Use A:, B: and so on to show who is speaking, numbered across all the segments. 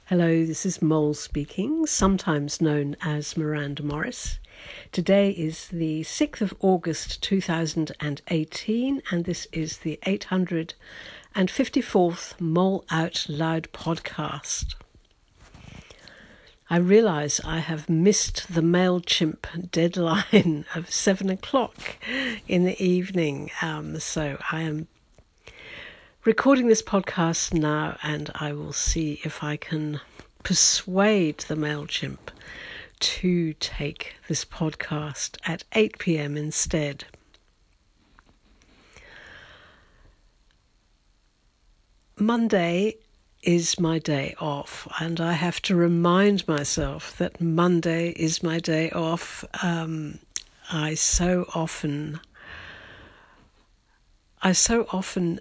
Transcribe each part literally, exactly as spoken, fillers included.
A: Hello, this is Mole speaking, sometimes known as Miranda Morris. Today is the sixth of August two thousand eighteen, and this is the eight hundred fifty-fourth Mole Out Loud podcast. I realise I have missed the MailChimp deadline of seven o'clock in the evening, um, so I am recording this podcast now, and I will see if I can persuade the MailChimp to take this podcast at eight p.m. instead. Monday is my day off, and I have to remind myself that Monday is my day off. Um, I so often, I so often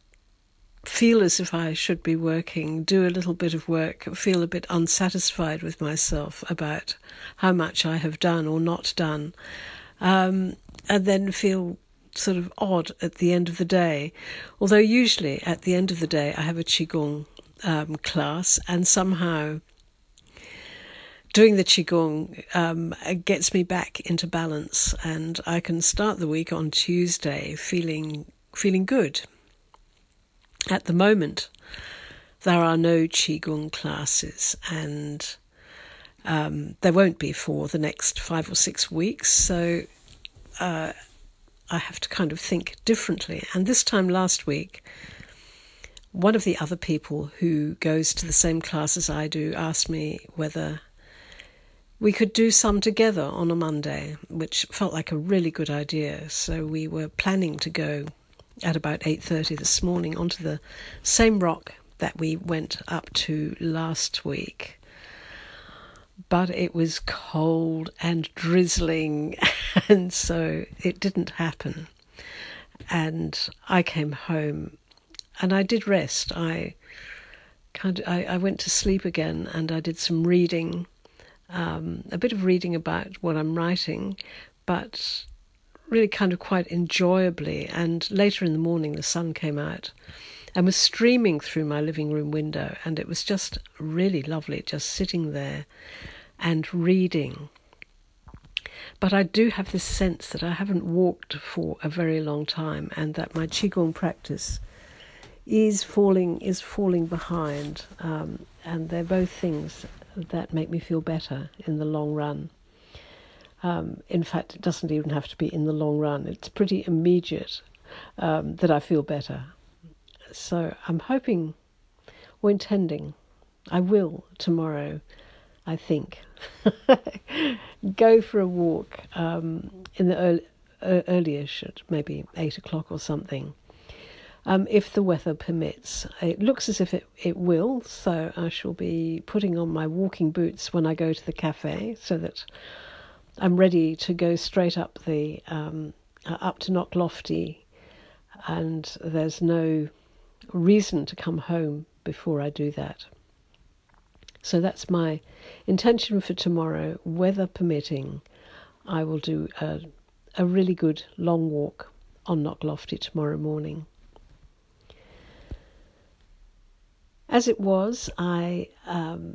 A: feel as if I should be working, do a little bit of work, feel a bit unsatisfied with myself about how much I have done or not done, um, and then feel sort of odd at the end of the day. Although usually at the end of the day I have a Qigong um, class, and somehow doing the Qigong um, gets me back into balance, and I can start the week on Tuesday feeling feeling good. At the moment, there are no Qigong classes, and um, there won't be for the next five or six weeks, so uh, I have to kind of think differently. And this time last week, one of the other people who goes to the same class as I do asked me whether we could do some together on a Monday, which felt like a really good idea. So we were planning to go at about eight thirty this morning onto the same rock that we went up to last week. But it was cold and drizzling, and so it didn't happen. And I came home, and I did rest. I kind of, I, I went to sleep again, and I did some reading, um, a bit of reading about what I'm writing, but really kind of quite enjoyably. And later in the morning the sun came out and was streaming through my living room window, and it was just really lovely just sitting there and reading. But I do have this sense that I haven't walked for a very long time, and that my Qigong practice is falling is falling behind, um, and they're both things that make me feel better in the long run. Um, in fact, it doesn't even have to be in the long run. It's pretty immediate um, that I feel better. So I'm hoping, or intending, I will tomorrow, I think, go for a walk um, in the early, uh, early-ish at maybe eight o'clock or something, um, if the weather permits. It looks as if it, it will, so I shall be putting on my walking boots when I go to the cafe, so that I'm ready to go straight up the um, uh, up to Knocklofty, and there's no reason to come home before I do that. So that's my intention for tomorrow. Weather permitting, I will do a, a really good long walk on Knocklofty tomorrow morning. As it was, I um,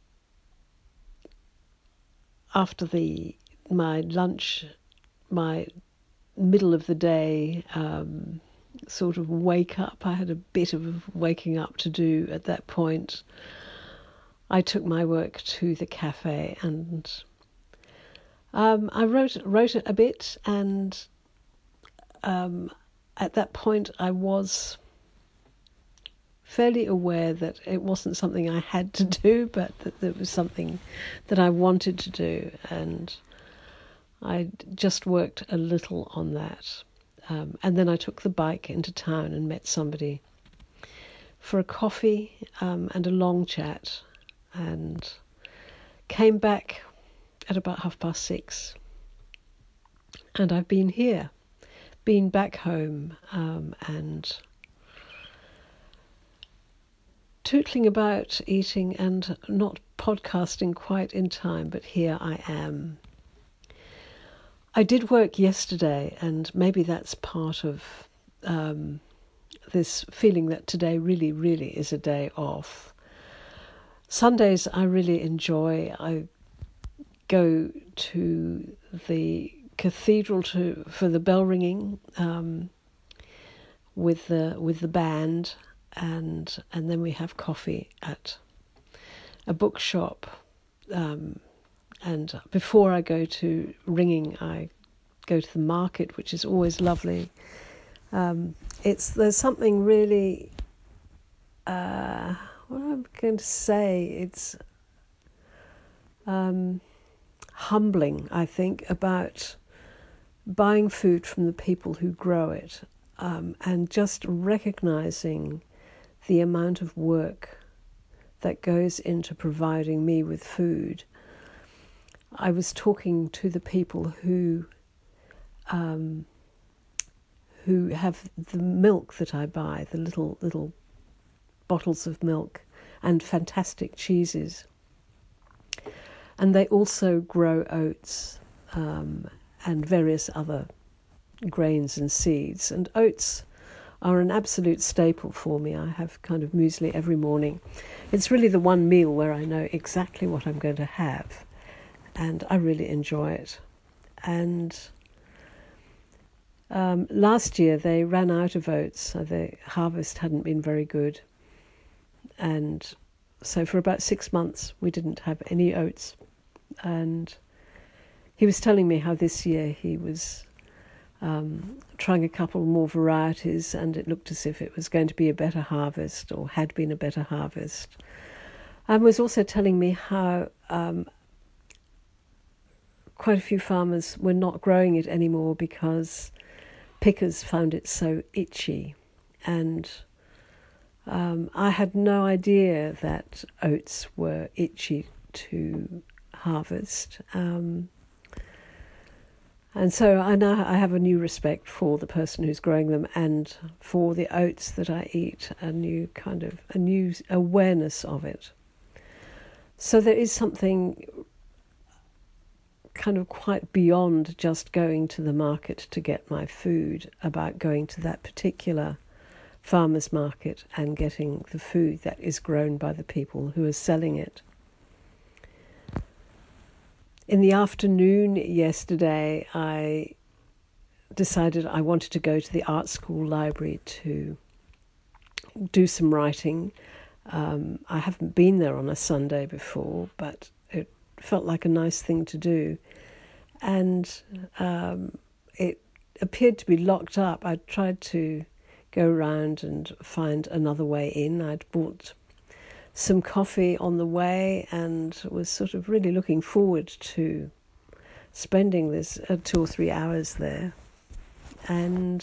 A: after the my lunch, my middle of the day um, sort of wake up, I had a bit of waking up to do at that point. I took my work to the cafe, and um, I wrote wrote it a bit, and um, at that point I was fairly aware that it wasn't something I had to do, but that it was something that I wanted to do, and I just worked a little on that. Um, and then I took the bike into town and met somebody for a coffee um, and a long chat, and came back at about half past six. And I've been here, been back home, um, and tootling about, eating, and not podcasting quite in time, but here I am. I did work yesterday, and maybe that's part of um, this feeling that today really, really is a day off. Sundays I really enjoy. I go to the cathedral to for the bell ringing um, with the with the band, and and then we have coffee at a bookshop. Um, and before I go to ringing, I go to the market, which is always lovely. Um, it's there's something really. Uh, what am I going to say? It's um, humbling, I think, about buying food from the people who grow it, um, and just recognizing the amount of work that goes into providing me with food. I was talking to the people who um, who have the milk that I buy, the little little bottles of milk and fantastic cheeses. And they also grow oats um, and various other grains and seeds. And oats are an absolute staple for me. I have kind of muesli every morning. It's really the one meal where I know exactly what I'm going to have, and I really enjoy it. And um, last year they ran out of oats, so the harvest hadn't been very good. And so for about six months we didn't have any oats. And he was telling me how this year he was um, trying a couple more varieties, and it looked as if it was going to be a better harvest, or had been a better harvest. And was also telling me how um, quite a few farmers were not growing it anymore because pickers found it so itchy. And um, I had no idea that oats were itchy to harvest. Um, and so I now I have a new respect for the person who's growing them, and for the oats that I eat, a new kind of, a new awareness of it. So there is something kind of quite beyond just going to the market to get my food, about going to that particular farmer's market and getting the food that is grown by the people who are selling it. In the afternoon yesterday, I decided I wanted to go to the art school library to do some writing. Um, I haven't been there on a Sunday before, but it felt like a nice thing to do. And um, it appeared to be locked up. I tried to go around and find another way in. I'd bought some coffee on the way and was sort of really looking forward to spending this uh, two or three hours there. And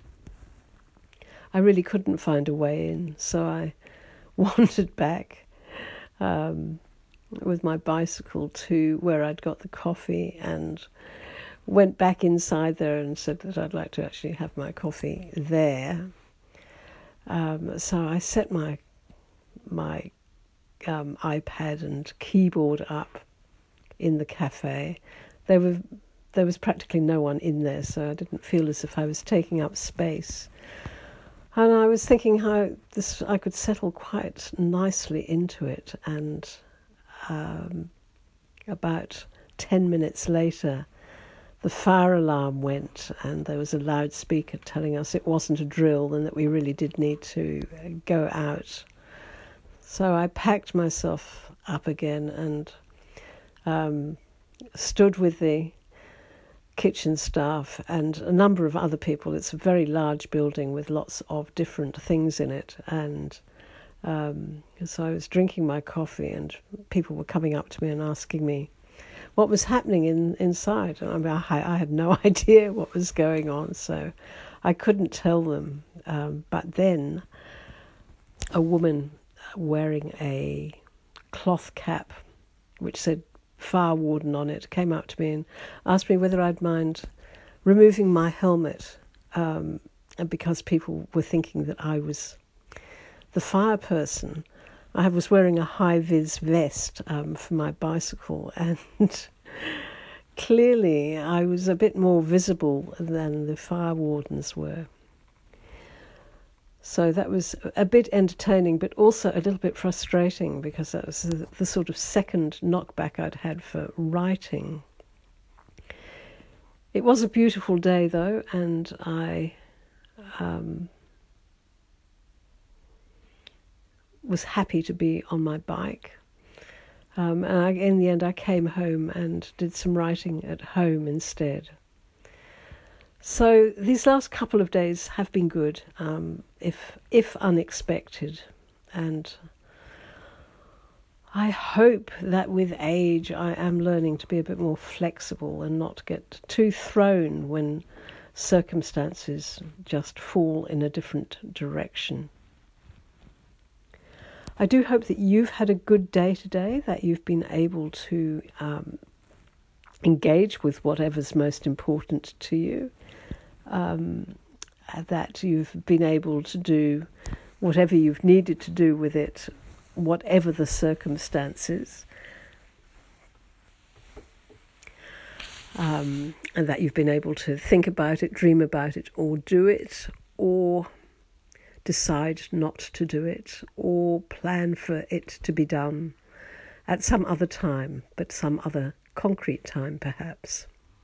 A: I really couldn't find a way in, so I wandered back um, with my bicycle to where I'd got the coffee, and went back inside there and said that I'd like to actually have my coffee there. Um, so I set my my um, iPad and keyboard up in the cafe. There were there was practically no one in there, so I didn't feel as if I was taking up space. And I was thinking how this I could settle quite nicely into it, and um, about ten minutes later, the fire alarm went, and there was a loudspeaker telling us it wasn't a drill and that we really did need to go out. So I packed myself up again and um, stood with the kitchen staff and a number of other people. It's a very large building with lots of different things in it, and um, so I was drinking my coffee, and people were coming up to me and asking me what was happening in inside. And I mean, I, I had no idea what was going on, so I couldn't tell them. Um, but then a woman wearing a cloth cap which said fire warden on it came up to me and asked me whether I'd mind removing my helmet, um, and because people were thinking that I was the fire person. I was wearing a high-vis vest um, for my bicycle, and clearly I was a bit more visible than the fire wardens were. So that was a bit entertaining, but also a little bit frustrating, because that was the, the sort of second knockback I'd had for writing. It was a beautiful day, though, and I um, was happy to be on my bike. Um, and I, in the end, I came home and did some writing at home instead. So these last couple of days have been good, um, if if unexpected, and I hope that with age I am learning to be a bit more flexible and not get too thrown when circumstances just fall in a different direction. I do hope that you've had a good day today, that you've been able to um, engage with whatever's most important to you. Um, that you've been able to do whatever you've needed to do with it, whatever the circumstances, um, and that you've been able to think about it, dream about it, or do it, or decide not to do it, or plan for it to be done at some other time, but some other concrete time perhaps.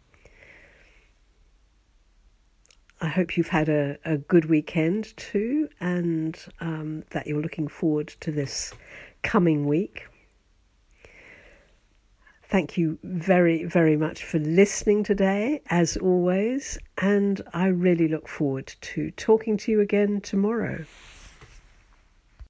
A: I hope you've had a, a good weekend too, and um, that you're looking forward to this coming week. Thank you very, very much for listening today, as always, and I really look forward to talking to you again tomorrow.